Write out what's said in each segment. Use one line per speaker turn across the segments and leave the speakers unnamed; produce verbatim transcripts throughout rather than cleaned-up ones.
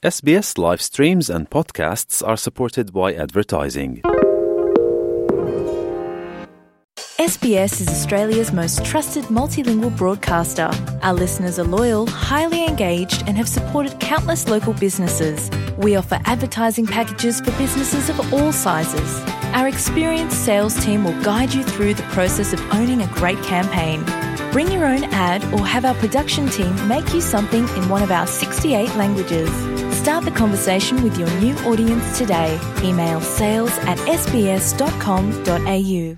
S B S live streams and podcasts are supported by advertising.
S B S is Australia's most trusted multilingual broadcaster. Our listeners are loyal, highly engaged, and have supported countless local businesses. We offer advertising packages for businesses of all sizes. Our experienced sales team will guide you through the process of owning a great campaign. Bring your own ad or have our production team make you something in one of our sixty-eight languages. Start the conversation with your new audience today. Email sales at s b s dot com dot a u.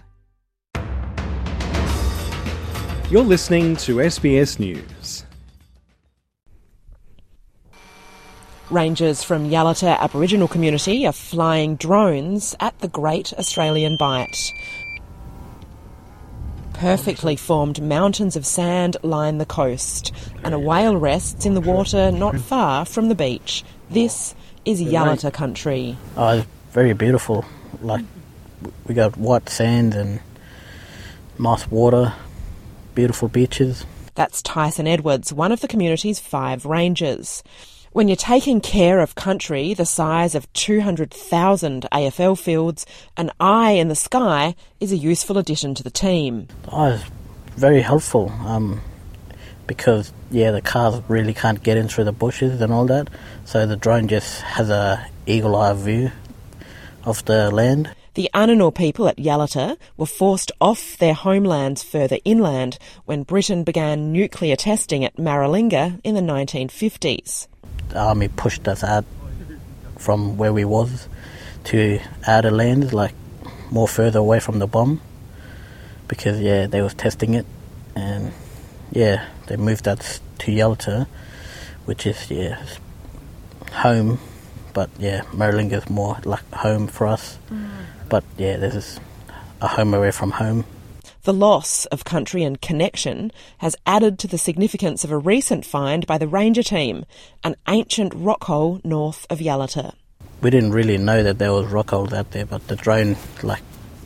You're listening to S B S News.
Rangers from Yalata Aboriginal community are flying drones at the Great Australian Bight. Perfectly formed mountains of sand line the coast, and a whale rests in the water not far from the beach. This is Yalata country.
Oh, it's very beautiful. Like, we got white sand and nice water, beautiful beaches.
That's Tyson Edwards, one of the community's five rangers. When you're taking care of country the size of two hundred thousand A F L fields, an eye in the sky is a useful addition to the team.
Oh, it's very helpful um, because, yeah, the cars really can't get in through the bushes and all that, so the drone just has a eagle-eye view of the land.
The Ananur people at Yalata were forced off their homelands further inland when Britain began nuclear testing at Maralinga in the nineteen fifties.
The army pushed us out from where we was to outer lands, like more further away from the bomb, because, yeah, they was testing it, and, yeah, they moved us to Yalata, which is, yeah, home, but, yeah, Maralinga is more like home for us. Mm. But, yeah, this is a home away from home.
The loss of country and connection has added to the significance of a recent find by the ranger team, an ancient rock hole north of Yalata.
We didn't really know that there was rock holes out there, but the drone, like,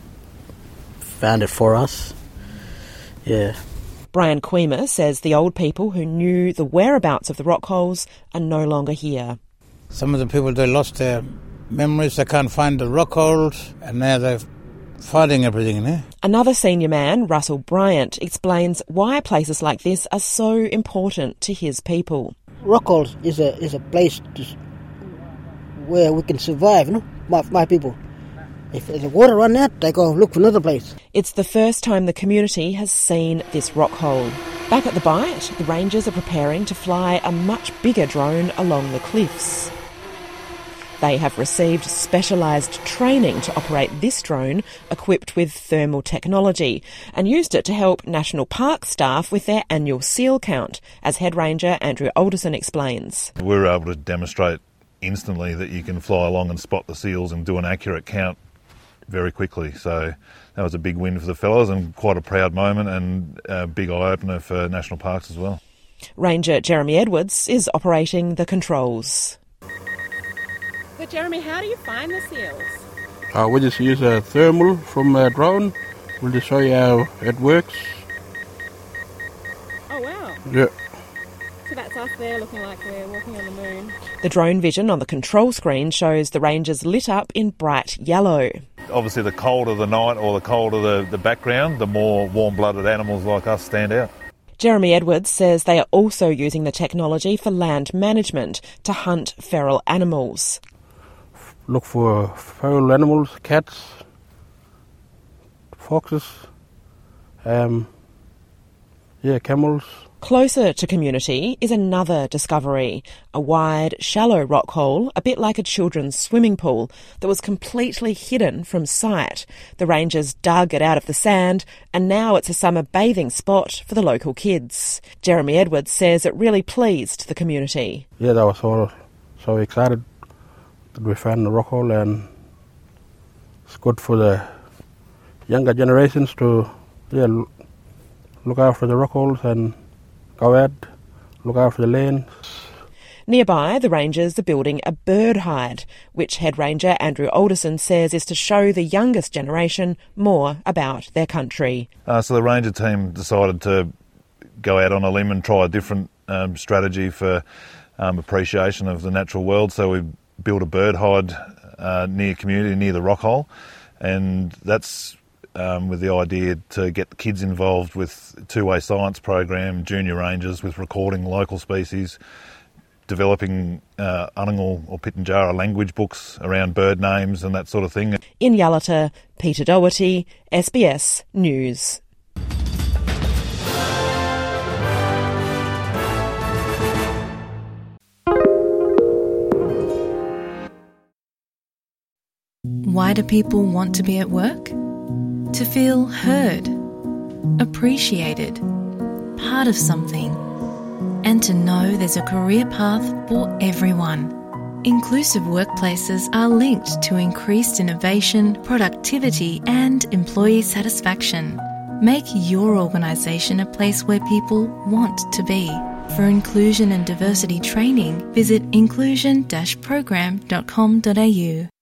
found it for us. Yeah.
Brian Queemer says the old people who knew the whereabouts of the rock holes are no longer here.
Some of the people, they lost their memories, they can't find the rock holes, and now they're finding everything in there.
Another senior man, Russell Bryant, explains why places like this are so important to his people.
Rockholes is a is a place to, where we can survive, you know, my, my people. If the water run out, they go look for another place.
It's the first time the community has seen this rock hole. Back at the Bight, the rangers are preparing to fly a much bigger drone along the cliffs. They have received specialised training to operate this drone, equipped with thermal technology, and used it to help National Park staff with their annual seal count, as Head Ranger Andrew Alderson explains.
We were able to demonstrate instantly that you can fly along and spot the seals and do an accurate count very quickly. So that was a big win for the fellows and quite a proud moment and a big eye-opener for National Parks as well.
Ranger Jeremy Edwards is operating the controls.
So Jeremy, how do you find the seals?
Uh, we just use a thermal from a drone. We'll just show you how it works.
Oh wow.
Yeah.
So that's us there looking like we're walking on the moon.
The drone vision on the control screen shows the rangers lit up in bright yellow.
Obviously the colder the night or the colder the, the background, the more warm-blooded animals like us stand out.
Jeremy Edwards says they are also using the technology for land management to hunt feral animals.
Look for feral animals, cats, foxes, um, yeah, camels.
Closer to community is another discovery, a wide, shallow rock hole, a bit like a children's swimming pool, that was completely hidden from sight. The rangers dug it out of the sand, and now it's a summer bathing spot for the local kids. Jeremy Edwards says it really pleased the community.
Yeah, they were so, so excited that we found the rock hole, and it's good for the younger generations to yeah look after the rock holes and go out, look after the land.
Nearby, the rangers are building a bird hide, which Head Ranger Andrew Alderson says is to show the youngest generation more about their country.
Uh, so the ranger team decided to go out on a limb and try a different um, strategy for um, appreciation of the natural world. So we built a bird hide uh, near community, near the rock hole, and that's um, with the idea to get the kids involved with two-way science program, junior rangers with recording local species, developing uh, Anangal or Pitjantjatjara language books around bird names and that sort of thing.
In Yalata, Peter Doherty, S B S News.
Why do people want to be at work? To feel heard, appreciated, part of something, and to know there's a career path for everyone. Inclusive workplaces are linked to increased innovation, productivity, and employee satisfaction. Make your organisation a place where people want to be. For inclusion and diversity training, visit inclusion dash program dot com dot a u.